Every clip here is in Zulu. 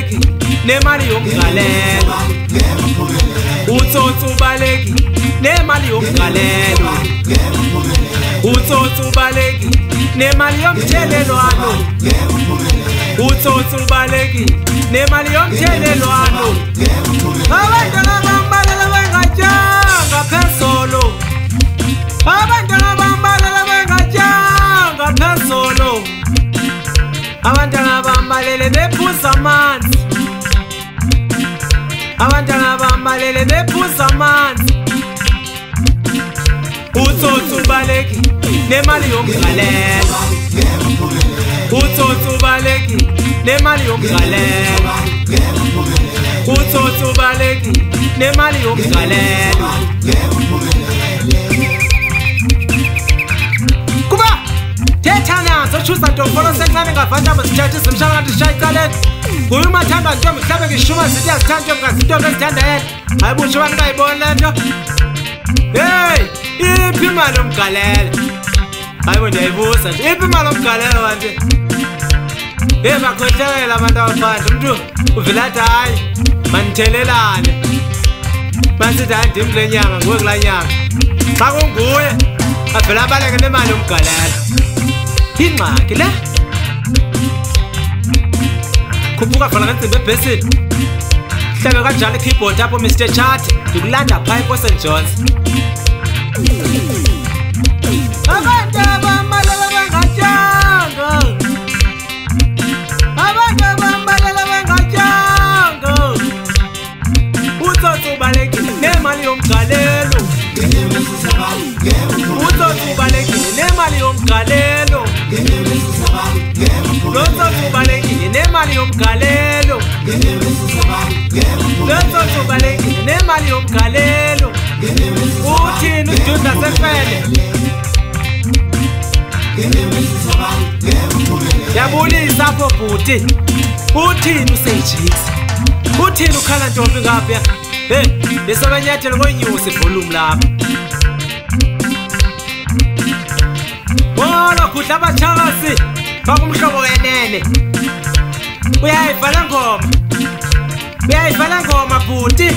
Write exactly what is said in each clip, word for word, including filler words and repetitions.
ubaleki nemali yomgalelo utsotsi ubaleki nemali yomgalelo utsotsi ubaleki nemali yomthelelwano utsotsi ubaleki nemali yomthelelwano abantwana bambalela bengatyanga phezulu abantwana bambalela bengatyanga phezulu abantwana bambalele bephuza amanzi abantwana bambalele bephuza amanzi utsotsi ubaleki nemali yomgalelo utsotsi ubaleki nemali yomgalelo utsotsi ubaleki nemali yomgalelo kuba thetha nazo chusa ntombolo sencane ngavanja msithathe simshaka ngathi shaya icaleni nguye umathanda ntombi mhlawumbe ngishuma zithi yazithanda ntombi ngazintombi ezithanda yena hayi busho abantu bayiboni le nto hey iphi imali yomgalelo hayi bo ndiyayibuza nje iphi imali yomgalelo kanje hey bakhohlekela abantu abaphandle umuntu uvela athi hayi manithelelane basithi hayi ndim kule nyanga nguwe kulaa nyanga xa kunguye avela abaleke nemali yomgalelo ingxaki le khuphuka vala ngentsimbi ebhesini hlabe kanjalo ikeyboard apho Mister Chati ndikulanda phaa ePort Jones abantu abambalela bengatyanga abantu abambalela bengatyanga utsotsi ubalekile nemali yomgalelo utsotsi ubalekile nemali yomgalelo utsotsi ubalekile nemali yomgalelo utsotsi ubalekile nemali yomgalelo uthini uDuda Sefele yabulisa apho bhuti uthini usejiksi uthini ukhala ntombi ngapha hey besobenyathela kwenyusi volume lapha wala kudla abatshakasi bakumhlobo wenene uyayivala ngoma uyayivala ngoma bhuti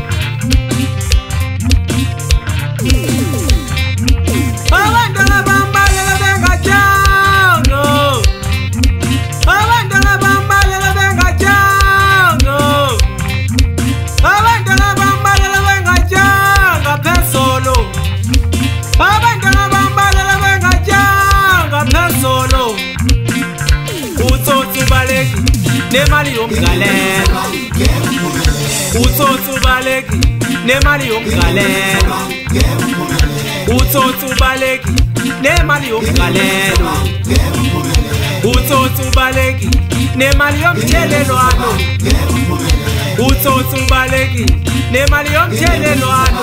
abantwana bambalela bengatyanga abantwana bambalela bengatyanga abantwana bambalela bengatyanga phezulu abantwana bambalela bengatyanga phezulu utsotsi ubaleki nemali yomgalelo utsotsi ubaleki nemali yomgalelo utsotsi ubaleki nemali yomgalelo utsotsi ubaleki nemali yomthelelwano utsotsi ubaleki nemali yomthelelwano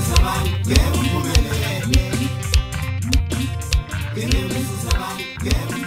Yeah.